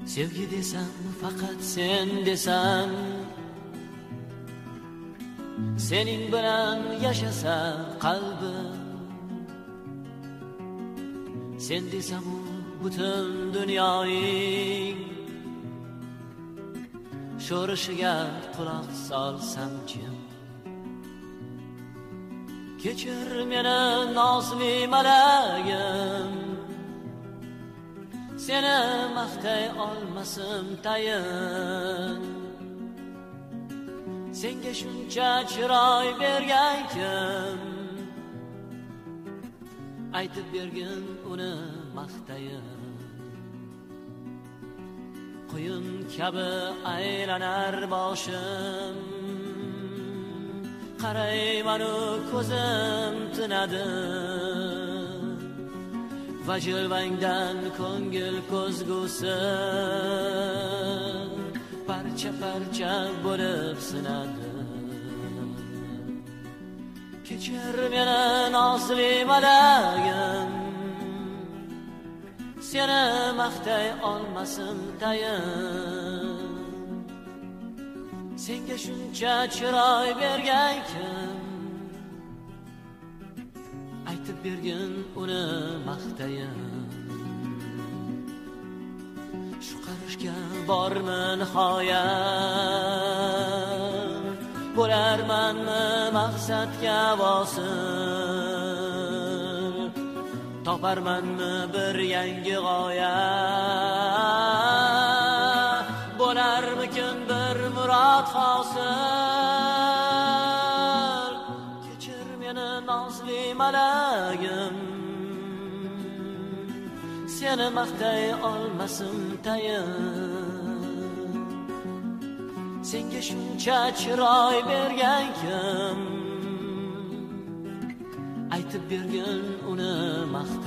Sevgi desam faqat sen desam, sening bilan yashasa qalbim, sen desam u butun dunyoning sho'rishiga quloq solsam kim? Kechir meni nozli malagim, seni maqtay olmasim tayin. Senga shuncha chiroy bergan kim? Aytib bergin uni maqtayin. Quyun kabi aylanar boshim, qaraymanu ko'zim tinadi. Va jilvangdan ko'ngil ko'zgusi parcha parcha bo'lib sinadi. Kechir meni nozli malagim, seni maqtay olmasim tayin. Senga shuncha chiroy bergan kim? Aytib bergin uni maqtayin. Shu qarashga bormi nihoyat? Bo'larmanmi maqsadga vosil? Toparmanmi bir yangi g'oya? Bo'larmikin bir murod hosil? Kechir meni nozli malagim, seni maqtay olmasim tayin. Senga shuncha chiroy bergan kim? Aytib bergin uni maqtayin.